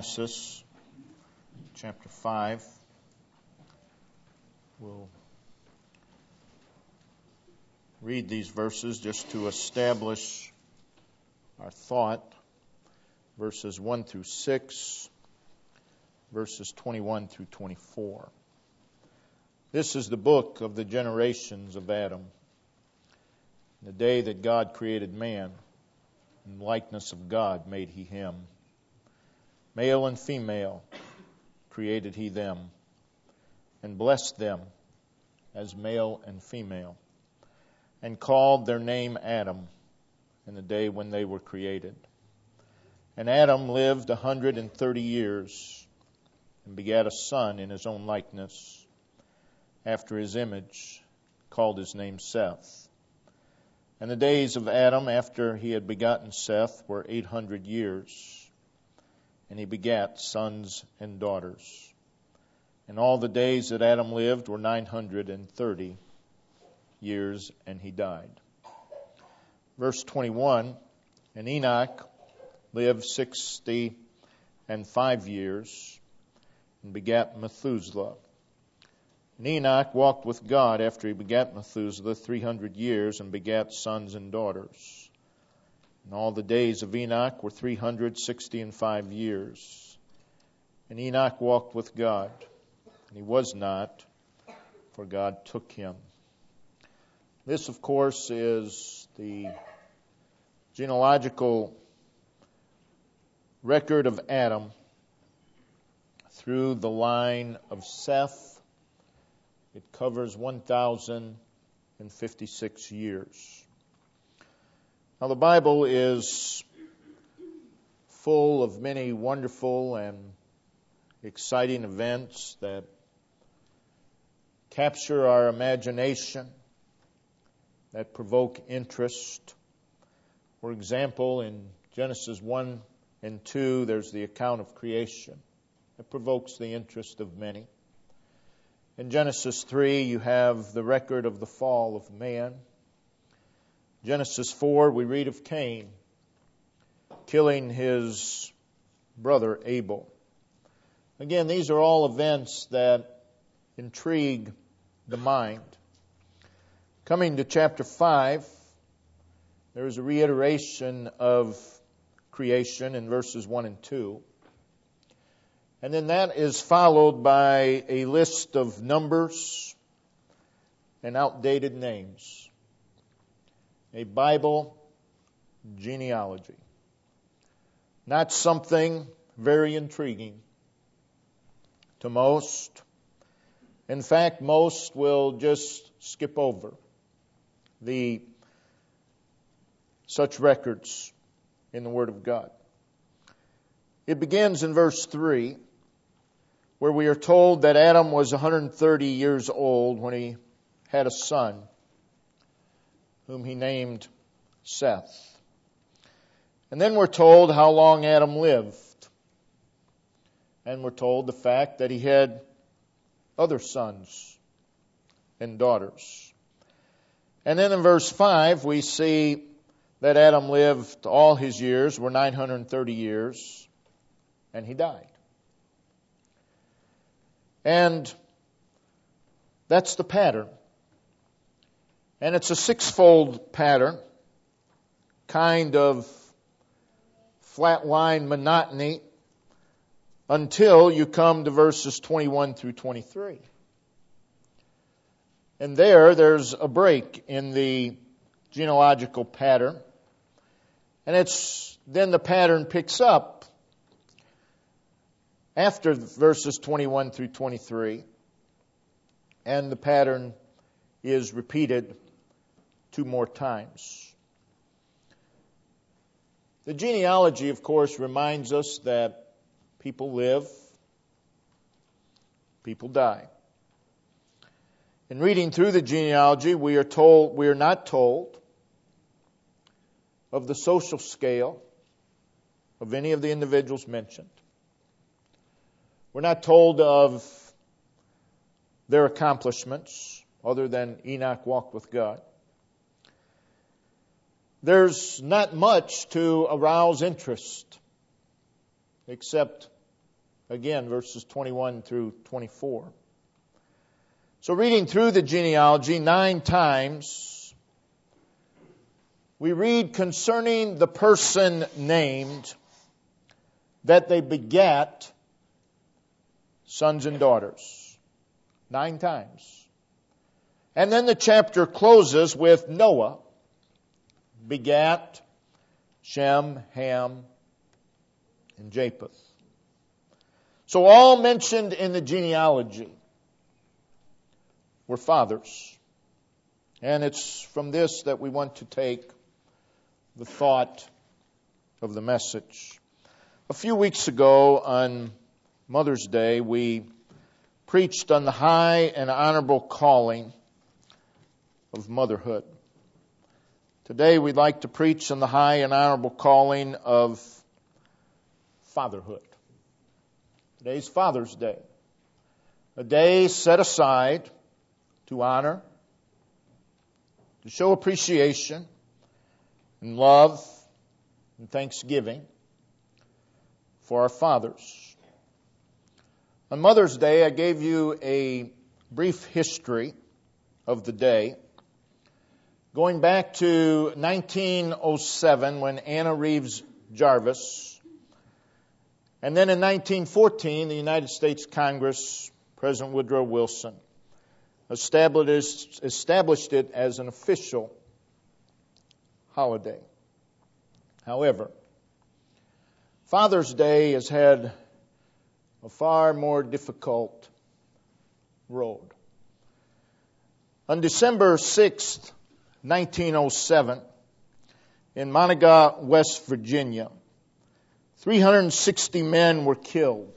Genesis chapter 5. We'll read these verses just to establish our thought. Verses 1 through 6, verses 21 through 24. This is the book of the generations of Adam. The day that God created man, in the likeness of God made he him. Male and female created he them, and blessed them as male and female, and called their name Adam in the day when they were created. And Adam lived 130 years, and begat a son in his own likeness, after his image, called his name Seth. And the days of Adam after he had begotten Seth were 800 years, and he begat sons and daughters. And all the days that Adam lived were 930 years, and he died. Verse 21, and Enoch lived 65 years, and begat Methuselah. And Enoch walked with God after he begat Methuselah 300 years, and begat sons and daughters. And all the days of Enoch were 365 years. And Enoch walked with God, and he was not, for God took him. This, of course, is the genealogical record of Adam through the line of Seth. It covers 1,056 years. Now, the Bible is full of many wonderful and exciting events that capture our imagination, that provoke interest. For example, in Genesis 1 and 2, there's the account of creation. It provokes the interest of many. In Genesis 3, you have the record of the fall of man. Genesis 4, we read of Cain killing his brother Abel. Again, these are all events that intrigue the mind. Coming to chapter 5, there is a reiteration of creation in verses 1 and 2. And then that is followed by a list of numbers and outdated names. A Bible genealogy. Not something very intriguing to most. In fact, most will just skip over such records in the Word of God. It begins in verse 3, where we are told that Adam was 130 years old when he had a son, whom he named Seth. And then we're told how long Adam lived. And we're told the fact that he had other sons and daughters. And then in verse 5, we see that Adam lived all his years, were 930 years, and he died. And that's the pattern. And it's a sixfold pattern, kind of flatline monotony, until you come to verses 21 through 23. And there's a break in the genealogical pattern. And then the pattern picks up after verses 21 through 23. And the pattern is repeated 2 more times. The genealogy, of course, reminds us that people live, people die. In reading through the genealogy, we are not told of the social scale of any of the individuals mentioned. We're not told of their accomplishments, other than Enoch walked with God. There's not much to arouse interest except Again, verses 21 through 24. So reading through the genealogy 9 times, we read concerning the person named that they begat sons and daughters. 9 times. And then the chapter closes with Noah begat Shem, Ham, and Japheth. So all mentioned in the genealogy were fathers. And it's from this that we want to take the thought of the message. A few weeks ago on Mother's Day, we preached on the high and honorable calling of motherhood. Today we'd like to preach on the high and honorable calling of fatherhood. Today's Father's Day, a day set aside to honor, to show appreciation and love and thanksgiving for our fathers. On Mother's Day, I gave you a brief history of the day, going back to 1907 when Anna Reeves Jarvis, and then in 1914, the United States Congress, President Woodrow Wilson, established it as an official holiday. However, Father's Day has had a far more difficult road. On December 6th, 1907, in Monaga, West Virginia, 360 men were killed.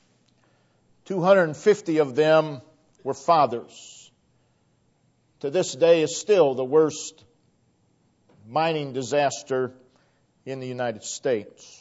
250 of them were fathers. To this day is still the worst mining disaster in the United States.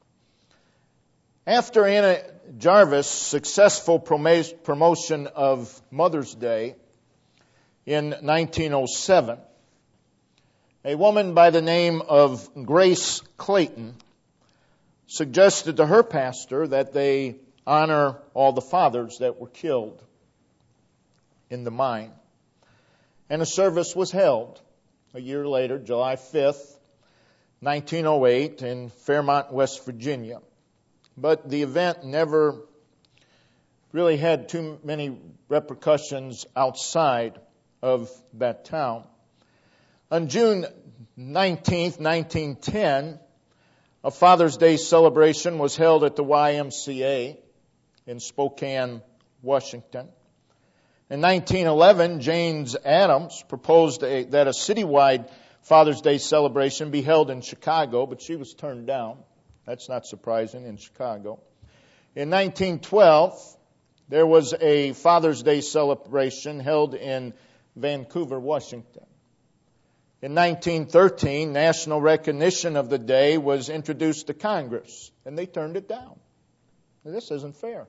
After Anna Jarvis' successful promotion of Mother's Day in 1907, a woman by the name of Grace Clayton suggested to her pastor that they honor all the fathers that were killed in the mine. And a service was held a year later, July 5th, 1908, in Fairmont, West Virginia. But the event never really had too many repercussions outside of that town. On June 19th, 1910, a Father's Day celebration was held at the YMCA in Spokane, Washington. In 1911, James Adams proposed that a citywide Father's Day celebration be held in Chicago, but she was turned down. That's not surprising in Chicago. In 1912, there was a Father's Day celebration held in Vancouver, Washington. In 1913, national recognition of the day was introduced to Congress, and they turned it down. Now, this isn't fair.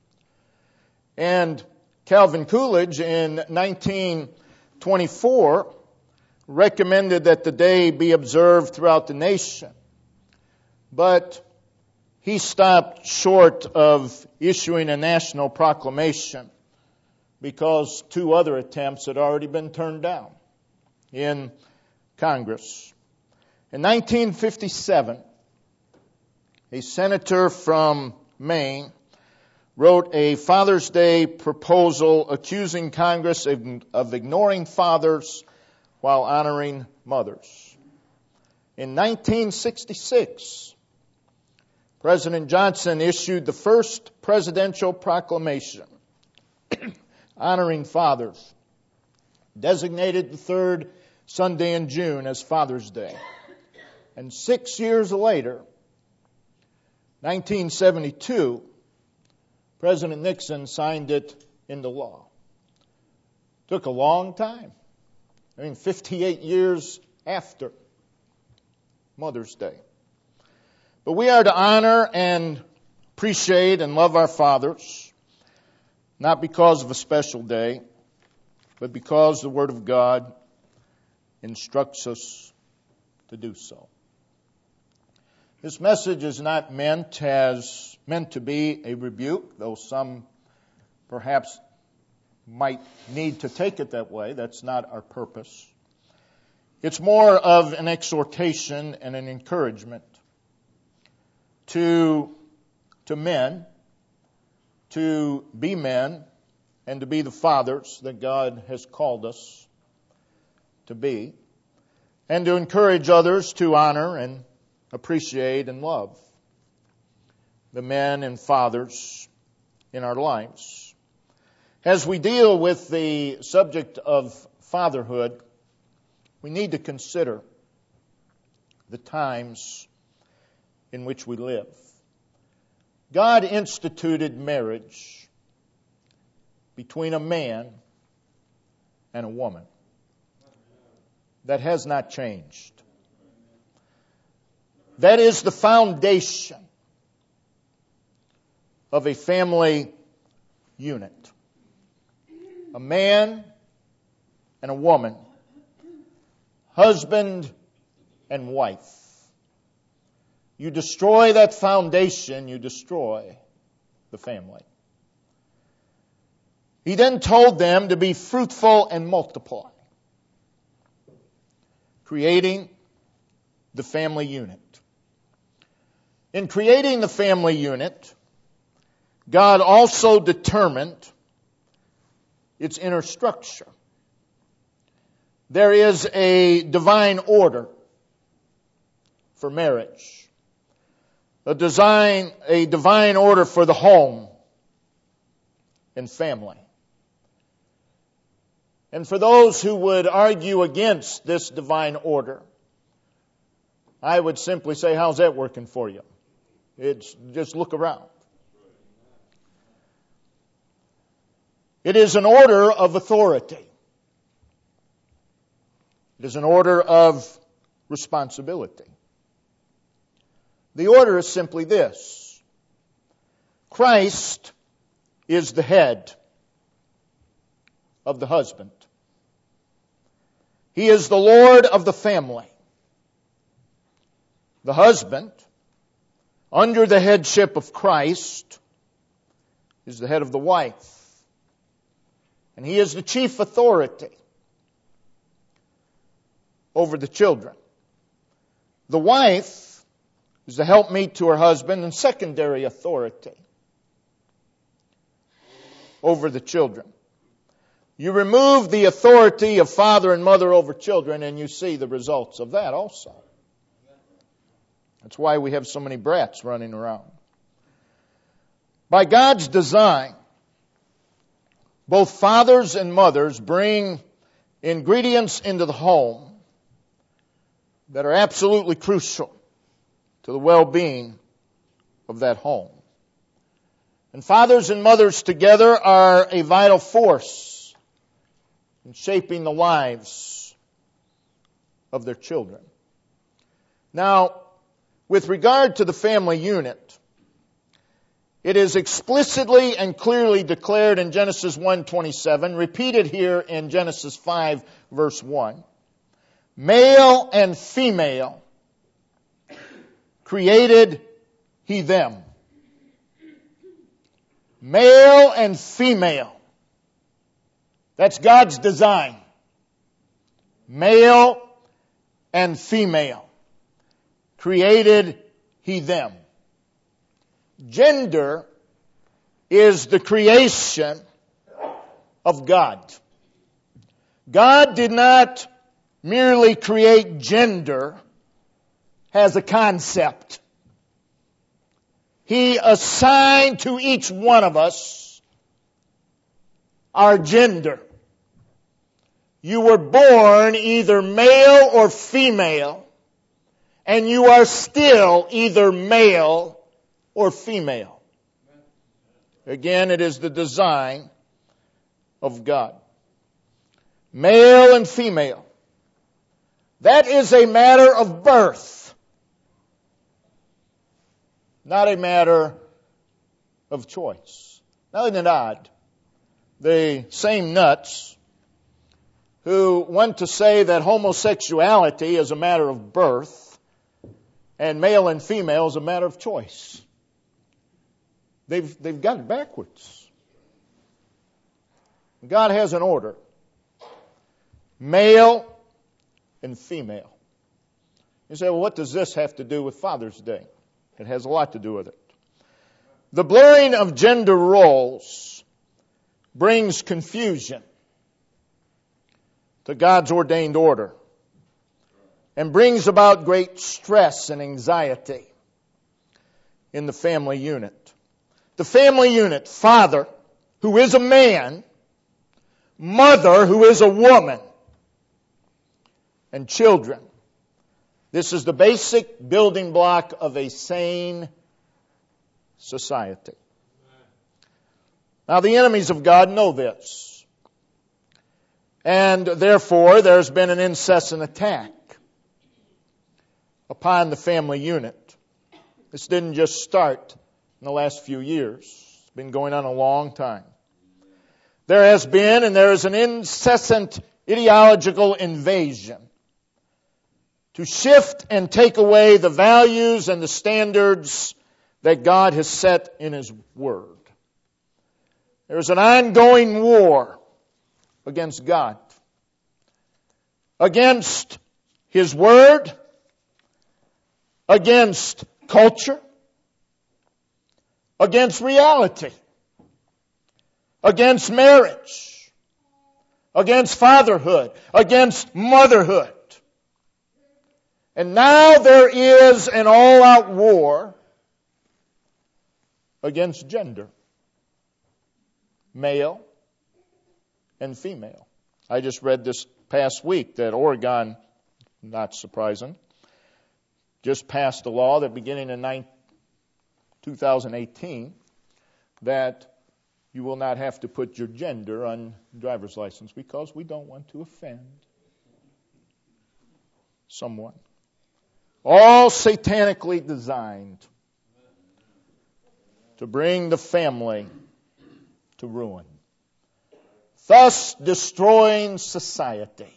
And Calvin Coolidge in 1924 recommended that the day be observed throughout the nation. But he stopped short of issuing a national proclamation because 2 other attempts had already been turned down in Congress. In 1957, a senator from Maine wrote a Father's Day proposal accusing Congress of ignoring fathers while honoring mothers. In 1966, President Johnson issued the first presidential proclamation honoring fathers, designated the 3rd Sunday in June as Father's Day. And 6 years later, 1972, President Nixon signed it into law. Took a long time. 58 years after Mother's Day. But we are to honor and appreciate and love our fathers, not because of a special day, but because the Word of God instructs us to do so. This message is not meant to be a rebuke, though some perhaps might need to take it that way. That's not our purpose. It's more of an exhortation and an encouragement to men, to be men, and to be the fathers that God has called us to be, and to encourage others to honor and appreciate and love the men and fathers in our lives. As we deal with the subject of fatherhood, we need to consider the times in which we live. God instituted marriage between a man and a woman. That has not changed. That is the foundation of a family unit. A man and a woman, husband and wife. You destroy that foundation, you destroy the family. He then told them to be fruitful and multiply, creating the family unit. In creating the family unit, God also determined its inner structure. There is a divine order for marriage, a divine order for the home and family. And for those who would argue against this divine order, I would simply say, how's that working for you? It's just look around. It is an order of authority. It is an order of responsibility. The order is simply this: Christ is the head of the husband. He is the Lord of the family. The husband, under the headship of Christ, is the head of the wife. And he is the chief authority over the children. The wife is the helpmeet to her husband and secondary authority over the children. You remove the authority of father and mother over children, and you see the results of that also. That's why we have so many brats running around. By God's design, both fathers and mothers bring ingredients into the home that are absolutely crucial to the well-being of that home. And fathers and mothers together are a vital force in shaping the lives of their children. Now, with regard to the family unit, it is explicitly and clearly declared in Genesis 1:27, repeated here in Genesis 5, verse 1. Male and female created he them. Male and female. That's God's design. Male and female created he them. Gender is the creation of God. God did not merely create gender as a concept. He assigned to each one of us our gender. You were born either male or female, and you are still either male or female. Again, it is the design of God. Male and female. That is a matter of birth, not a matter of choice. Now, isn't it odd? The same nuts who want to say that homosexuality is a matter of birth And male and female is a matter of choice. They've got it backwards. God has an order. Male and female. You say, well, what does this have to do with Father's Day? It has a lot to do with it. The blurring of gender roles brings confusion to God's ordained order and brings about great stress and anxiety in the family unit. The family unit, father, who is a man, mother, who is a woman, and children. This is the basic building block of a sane society. Now, the enemies of God know this. And therefore, there's been an incessant attack upon the family unit. This didn't just start in the last few years. It's been going on a long time. There has been and there is an incessant ideological invasion to shift and take away the values and the standards that God has set in His Word. There's an ongoing war against God, against His Word, against culture, against reality, against marriage, against fatherhood, against motherhood. And now there is an all-out war against gender, male and female. I just read this past week that Oregon, not surprising, just passed a law that beginning in 2018 that you will not have to put your gender on driver's license because we don't want to offend someone. All satanically designed to bring the family to ruin, thus destroying society.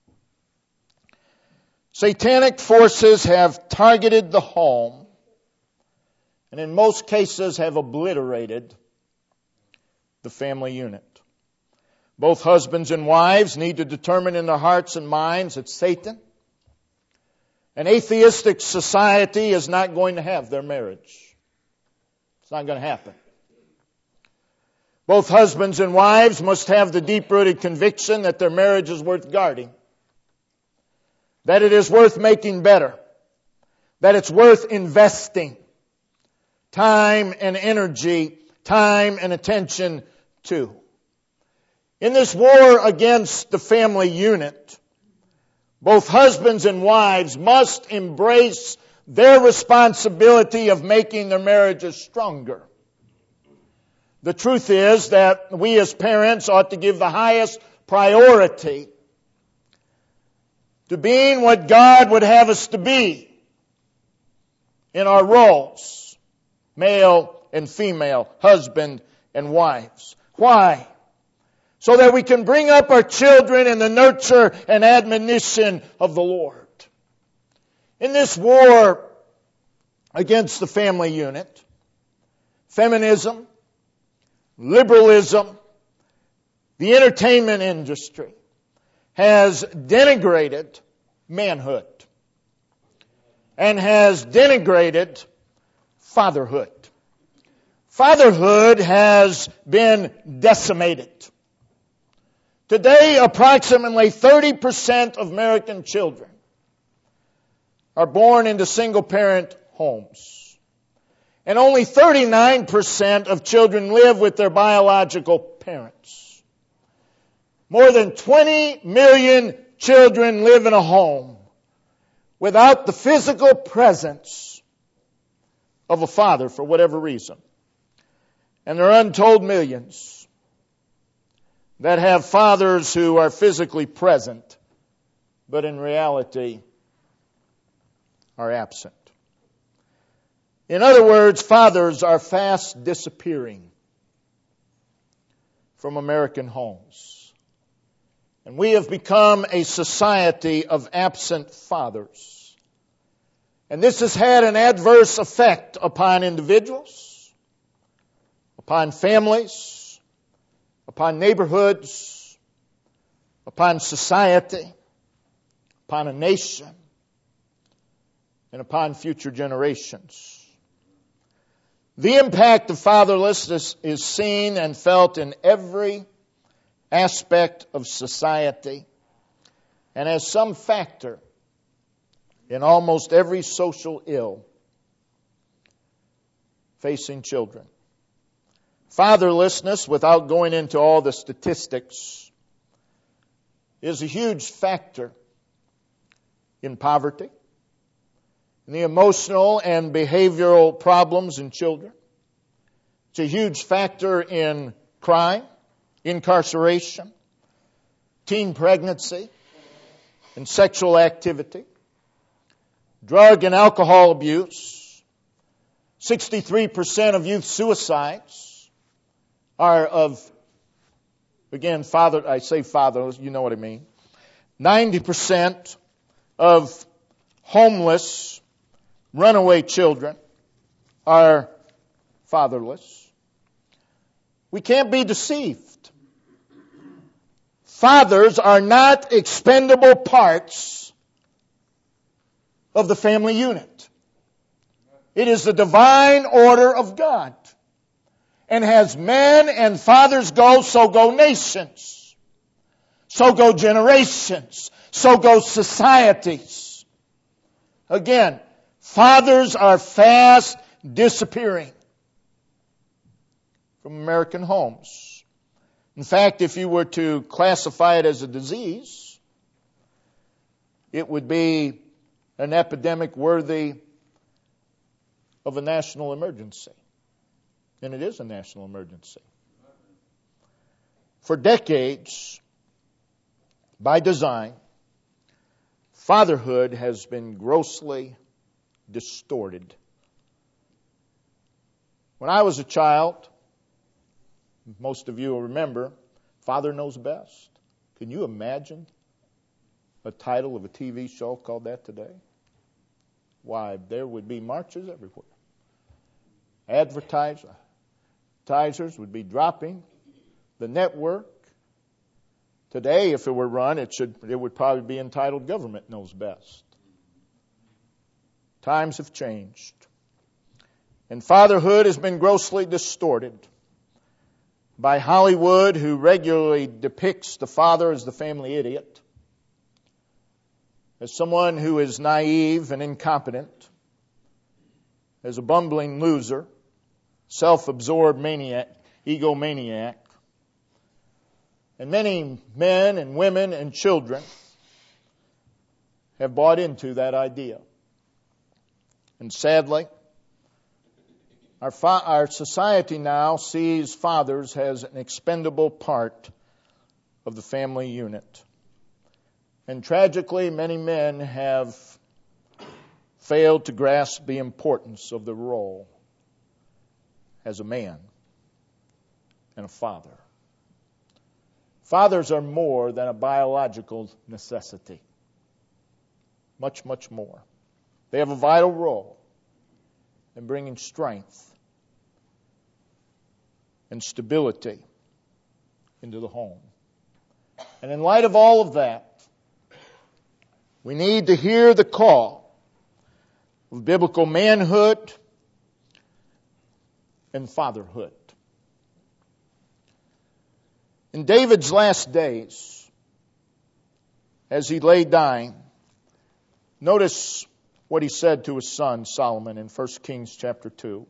Satanic forces have targeted the home and in most cases have obliterated the family unit. Both husbands and wives need to determine in their hearts and minds that Satan, an atheistic society, is not going to have their marriage. It's not going to happen. Both husbands and wives must have the deep-rooted conviction that their marriage is worth guarding, that it is worth making better, that it's worth investing time and energy, time and attention to. In this war against the family unit, both husbands and wives must embrace their responsibility of making their marriages stronger. The truth is that we as parents ought to give the highest priority to being what God would have us to be in our roles, male and female, husband and wives. Why? So that we can bring up our children in the nurture and admonition of the Lord. In this war against the family unit, feminism, liberalism, the entertainment industry has denigrated manhood and has denigrated fatherhood. Fatherhood has been decimated. Today, approximately 30% of American children are born into single-parent homes. And only 39% of children live with their biological parents. More than 20 million children live in a home without the physical presence of a father for whatever reason. And there are untold millions that have fathers who are physically present, but in reality are absent. In other words, fathers are fast disappearing from American homes. And we have become a society of absent fathers. And this has had an adverse effect upon individuals, upon families, upon neighborhoods, upon society, upon a nation, and upon future generations. The impact of fatherlessness is seen and felt in every aspect of society and as some factor in almost every social ill facing children. Fatherlessness, without going into all the statistics, is a huge factor in poverty, in the emotional and behavioral problems in children. It's a huge factor in crime, incarceration, teen pregnancy, and sexual activity, drug and alcohol abuse. 63% of youth suicides are of, again, I say father, you know what I mean. 90% of homeless, runaway children are fatherless. We can't be deceived. Fathers are not expendable parts of the family unit. It is the divine order of God. And as men and fathers go, so go nations. So go generations. So go societies. Again, fathers are fast disappearing from American homes. In fact, if you were to classify it as a disease, it would be an epidemic worthy of a national emergency. And it is a national emergency. For decades, by design, fatherhood has been grossly distorted. When I was a child, most of you will remember, Father Knows Best. Can you imagine a title of a TV show called that today? Why, there would be marches everywhere. Advertisers would be dropping the network. Today, if it were run, it would probably be entitled Government Knows Best. Times have changed. And fatherhood has been grossly distorted by Hollywood, who regularly depicts the father as the family idiot, as someone who is naive and incompetent, as a bumbling loser, self-absorbed maniac, egomaniac. And many men and women and children have bought into that idea. And sadly, our society now sees fathers as an expendable part of the family unit. And tragically, many men have failed to grasp the importance of the role as a man and a father. Fathers are more than a biological necessity. Much, much more. They have a vital role in bringing strength and stability into the home. And in light of all of that, we need to hear the call of biblical manhood and fatherhood. In David's last days, as he lay dying, notice what he said to his son Solomon in 1 Kings chapter 2.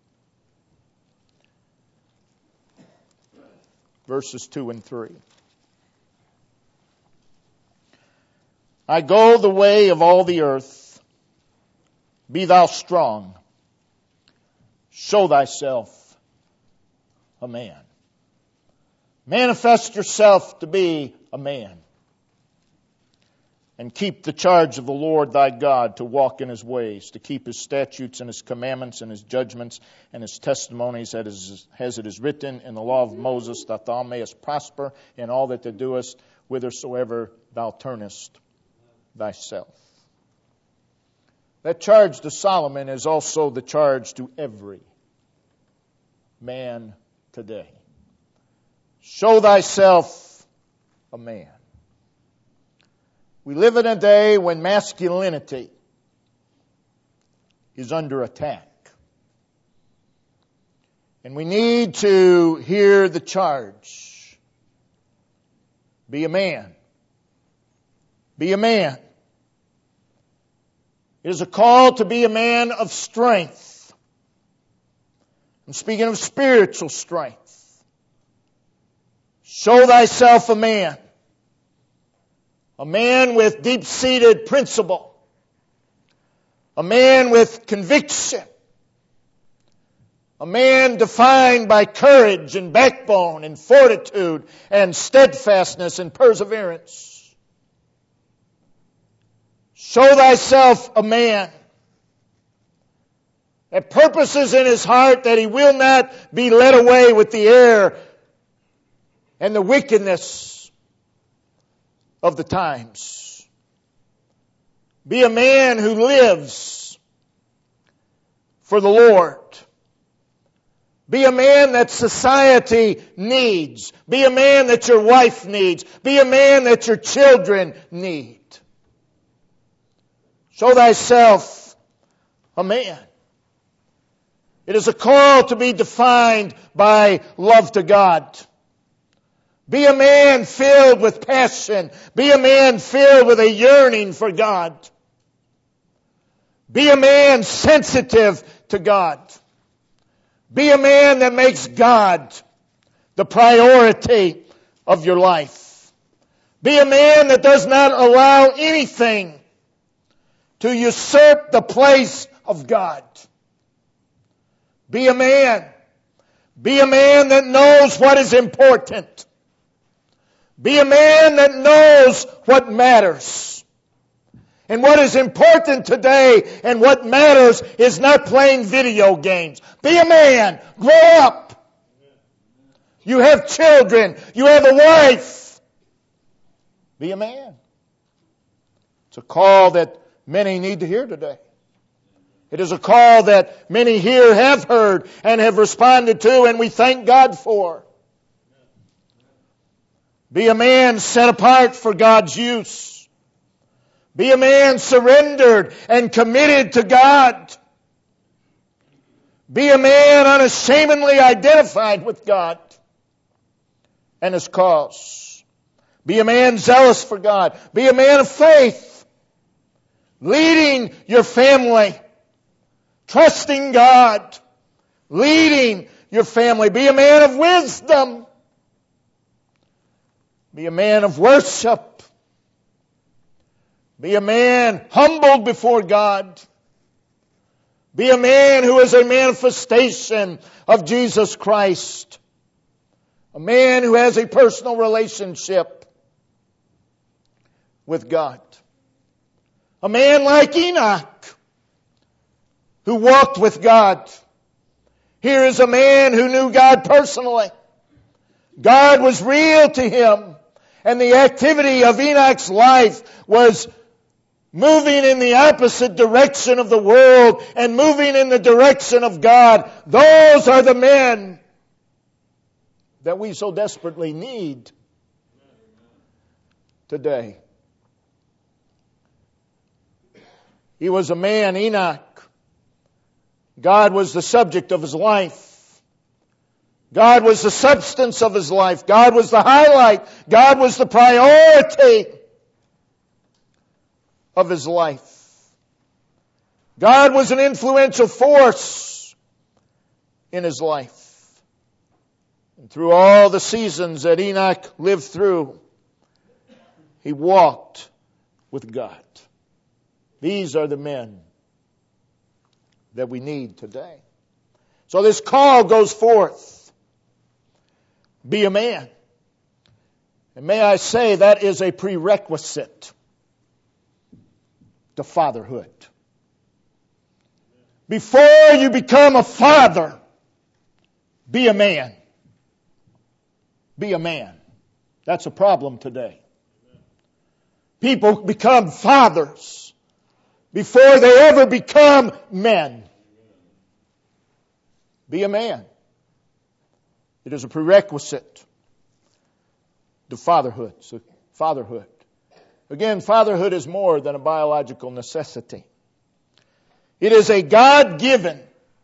Verses 2 and 3. I go the way of all the earth. Be thou strong. Show thyself a man. Manifest yourself to be a man. And keep the charge of the Lord thy God, to walk in his ways, to keep his statutes and his commandments and his judgments and his testimonies, as it is written in the law of Moses, that thou mayest prosper in all that thou doest, whithersoever thou turnest thyself. That charge to Solomon is also the charge to every man today. Show thyself a man. We live in a day when masculinity is under attack. And we need to hear the charge. Be a man. Be a man. It is a call to be a man of strength. I'm speaking of spiritual strength. Show thyself a man. A man with deep-seated principle. A man with conviction. A man defined by courage and backbone and fortitude and steadfastness and perseverance. Show thyself a man that purposes in his heart that he will not be led away with the error and the wickedness of the times. Be a man who lives for the Lord. Be a man that society needs. Be a man that your wife needs. Be a man that your children need. Show thyself a man. It is a call to be defined by love to God. Be a man filled with passion. Be a man filled with a yearning for God. Be a man sensitive to God. Be a man that makes God the priority of your life. Be a man that does not allow anything to usurp the place of God. Be a man. Be a man that knows what is important. Be a man that knows what matters. And what is important today and what matters is not playing video games. Be a man. Grow up. You have children. You have a wife. Be a man. It's a call that many need to hear today. It is a call that many here have heard and have responded to, and we thank God for. Be a man set apart for God's use. Be a man surrendered and committed to God. Be a man unashamedly identified with God and His cause. Be a man zealous for God. Be a man of faith. Leading your family. Trusting God. Leading your family. Be a man of wisdom. Be a man of worship. Be a man humbled before God. Be a man who is a manifestation of Jesus Christ. A man who has a personal relationship with God. A man like Enoch, who walked with God. Here is a man who knew God personally. God was real to him. And the activity of Enoch's life was moving in the opposite direction of the world and moving in the direction of God. Those are the men that we so desperately need today. He was a man, Enoch. God was the subject of his life. God was the substance of his life. God was the highlight. God was the priority of his life. God was an influential force in his life. And through all the seasons that Enoch lived through, he walked with God. These are the men that we need today. So this call goes forth. Be a man. And may I say that is a prerequisite to fatherhood. Before you become a father, be a man. Be a man. That's a problem today. People become fathers before they ever become men. Be a man. It is a prerequisite to fatherhood. So fatherhood. Again, fatherhood is more than a biological necessity. It is a God-given,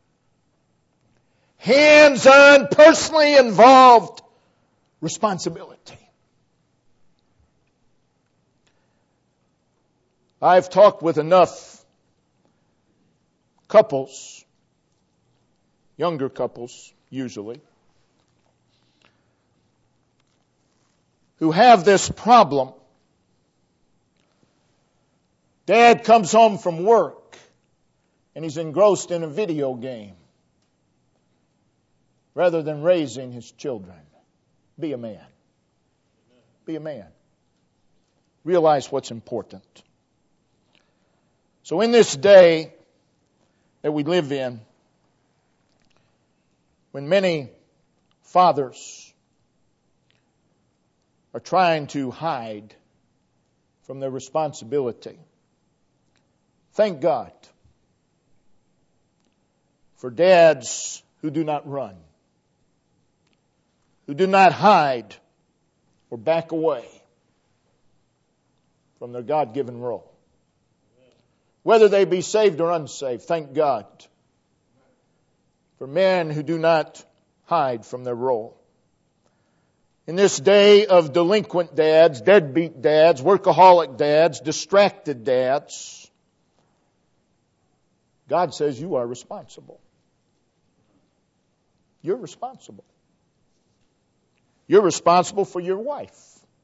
hands-on, personally involved responsibility. I've talked with enough couples, younger couples usually, who have this problem. Dad comes home from work and he's engrossed in a video game rather than raising his children. Be a man. Be a man. Realize what's important. So in this day that we live in, when many fathers are trying to hide from their responsibility, thank God for dads who do not run, who do not hide or back away from their God-given role. Whether they be saved or unsaved, thank God for men who do not hide from their role. In this day of delinquent dads, deadbeat dads, workaholic dads, distracted dads, God says you are responsible. You're responsible. You're responsible for your wife.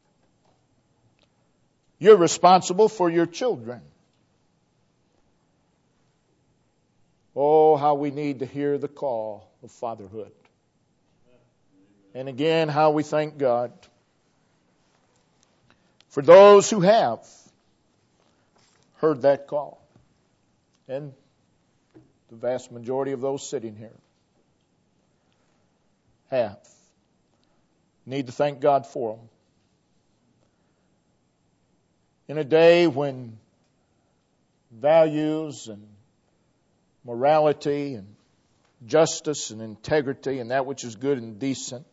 You're responsible for your children. Oh, how we need to hear the call of fatherhood. And again, how we thank God for those who have heard that call. And the vast majority of those sitting here have. Need to thank God for them. In a day when values and morality and justice and integrity and that which is good and decent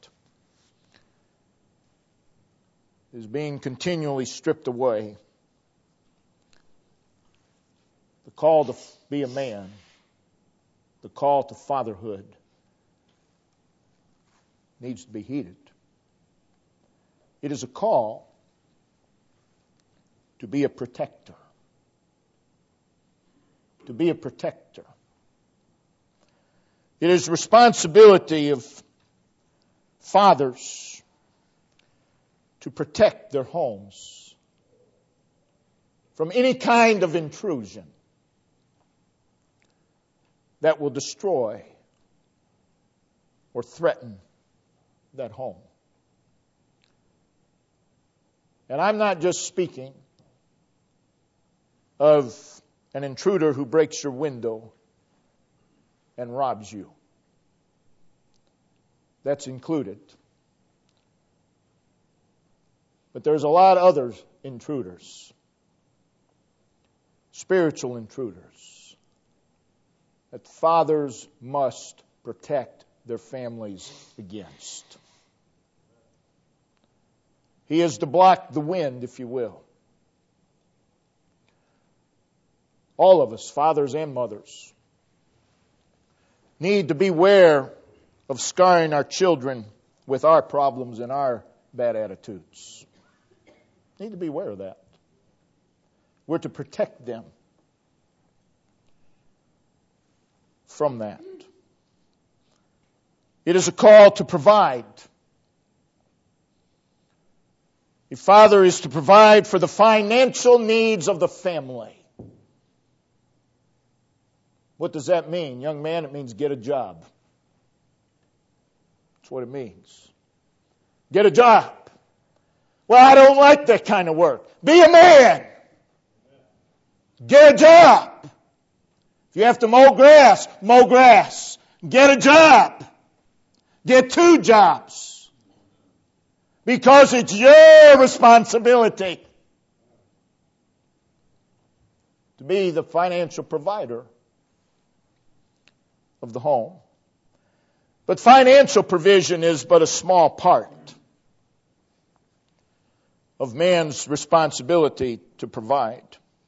is being continually stripped away, the call to be a man, the call to fatherhood needs to be heeded. It is a call to be a protector. To be a protector. It is the responsibility of fathers to protect their homes from any kind of intrusion that will destroy or threaten that home. And I'm not just speaking of an intruder who breaks your window and robs you. That's included. But there's a lot of other intruders, spiritual intruders, that fathers must protect their families against. He is to block the wind, if you will. All of us, fathers and mothers, need to beware of scarring our children with our problems and our bad attitudes. Need to be aware of that. We're to protect them from that. It is a call to provide. A father is to provide for the financial needs of the family. What does that mean? Young man, it means get a job. That's what it means. Get a job. Well, I don't like that kind of work. Be a man. Get a job. If you have to mow grass, mow grass. Get a job. Get 2 jobs. Because it's your responsibility to be the financial provider of the home. But financial provision is but a small part of man's responsibility to provide.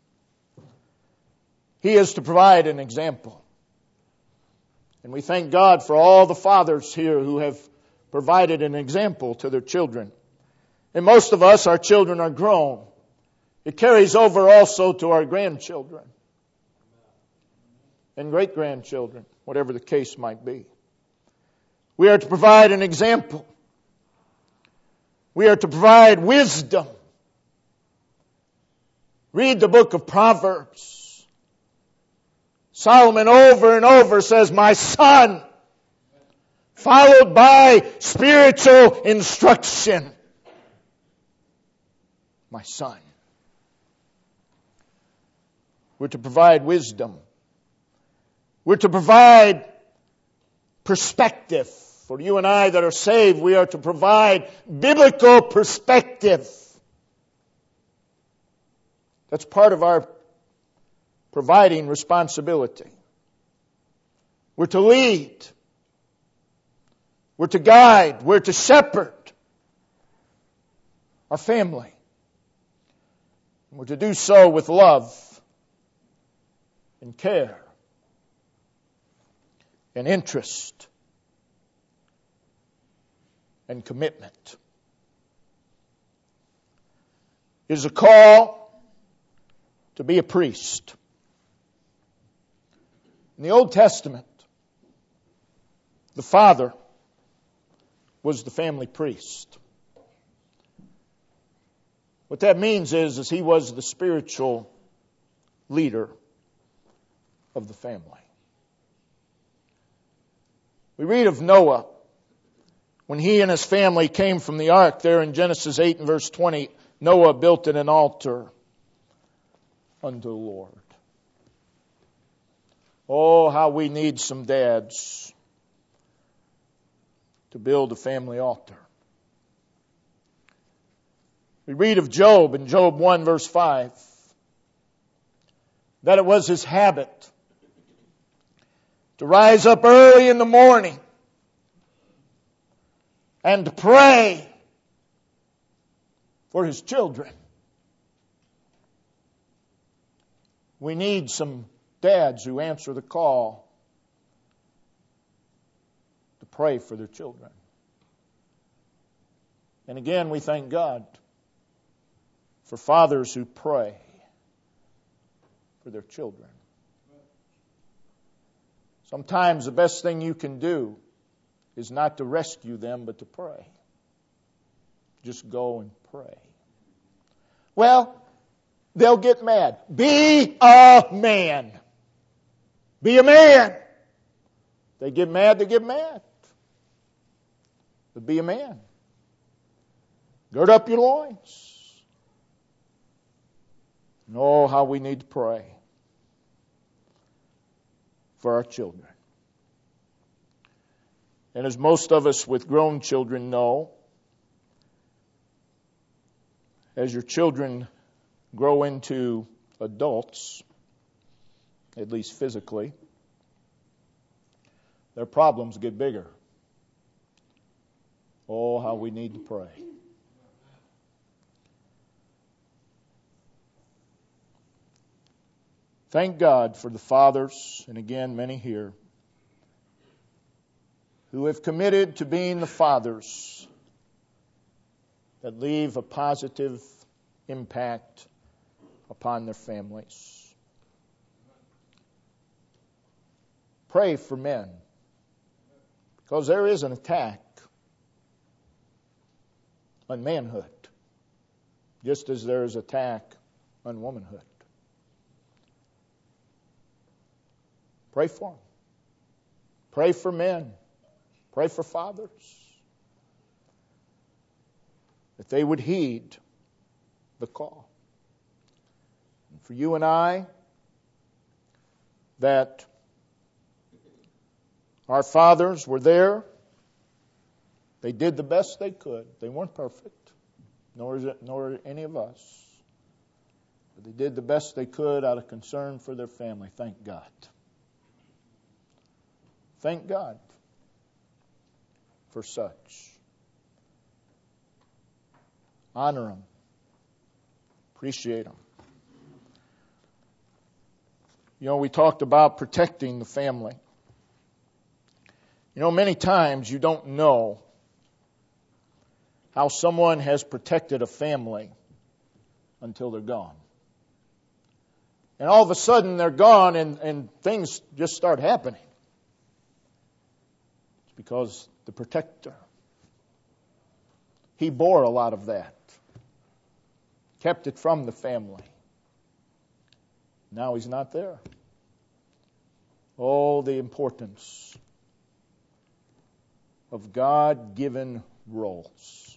He is to provide an example. And we thank God for all the fathers here who have provided an example to their children. And most of us, our children are grown. It carries over also to our grandchildren and great-grandchildren, whatever the case might be. We are to provide an example. We are to provide wisdom. Read the book of Proverbs. Solomon over and over says, "My son," followed by spiritual instruction. My son. We're to provide wisdom. We're to provide perspective. For you and I that are saved, we are to provide biblical perspective. That's part of our providing responsibility. We're to lead. We're to guide. We're to shepherd our family. We're to do so with love and care and interest and commitment. It is a call to be a priest. In the Old Testament, the father was the family priest. What that means is he was the spiritual leader of the family. We read of Noah when he and his family came from the ark there in Genesis 8 and verse 20. Noah built an altar unto the Lord. Oh, how we need some dads to build a family altar. We read of Job in Job 1 verse 5 that it was his habit to rise up early in the morning and to pray for his children. We need some dads who answer the call to pray for their children. And again, we thank God for fathers who pray for their children. Sometimes the best thing you can do is not to rescue them, but to pray. Just go and pray. Well, they'll get mad. Be a man. Be a man. They get mad, they get mad. But be a man. Gird up your loins. Know how we need to pray for our children. And as most of us with grown children know, as your children grow into adults, at least physically, their problems get bigger. Oh, how we need to pray. Thank God for the fathers, and again, many here, who have committed to being the fathers that leave a positive impact upon their families. Pray for men, because there is an attack on manhood, just as there is attack on womanhood. Pray for them. Pray for men. Pray for fathers. That they would heed the call. And for you and I, that our fathers were there. They did the best they could. They weren't perfect, nor any of us. But they did the best they could out of concern for their family. Thank God. Thank God for such. Honor them. Appreciate them. You know, we talked about protecting the family. You know, many times you don't know how someone has protected a family until they're gone. And all of a sudden they're gone and things just start happening. It's because the protector, he bore a lot of that. Kept it from the family. Now he's not there. Oh, the importance of God-given roles.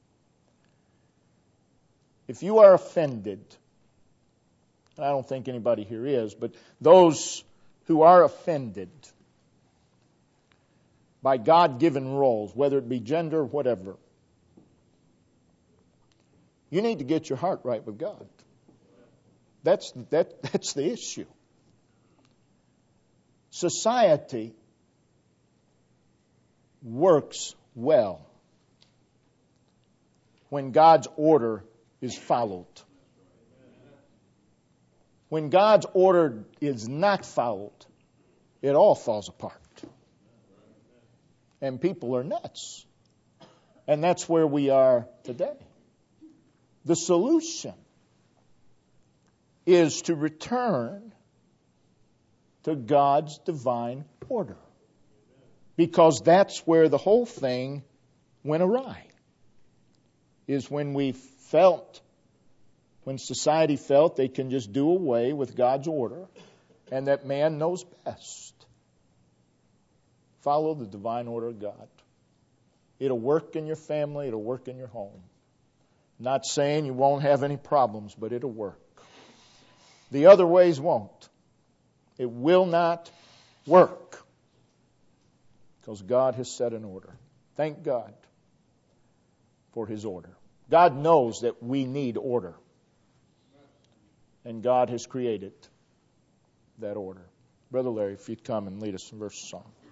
If you are offended, I don't think anybody here is, but those who are offended by God-given roles, whether it be gender or whatever, you need to get your heart right with God. That's the issue. Society works well when God's order is followed. When God's order is not followed, it all falls apart. And people are nuts. And that's where we are today. The solution is to return to God's divine order. Because that's where the whole thing went awry. Is when when society felt they can just do away with God's order and that man knows best. Follow the divine order of God. It'll work in your family, it'll work in your home. Not saying you won't have any problems, but it'll work. The other ways won't. It will not work. Because God has set an order. Thank God for His order. God knows that we need order. And God has created that order. Brother Larry, if you'd come and lead us in verse song.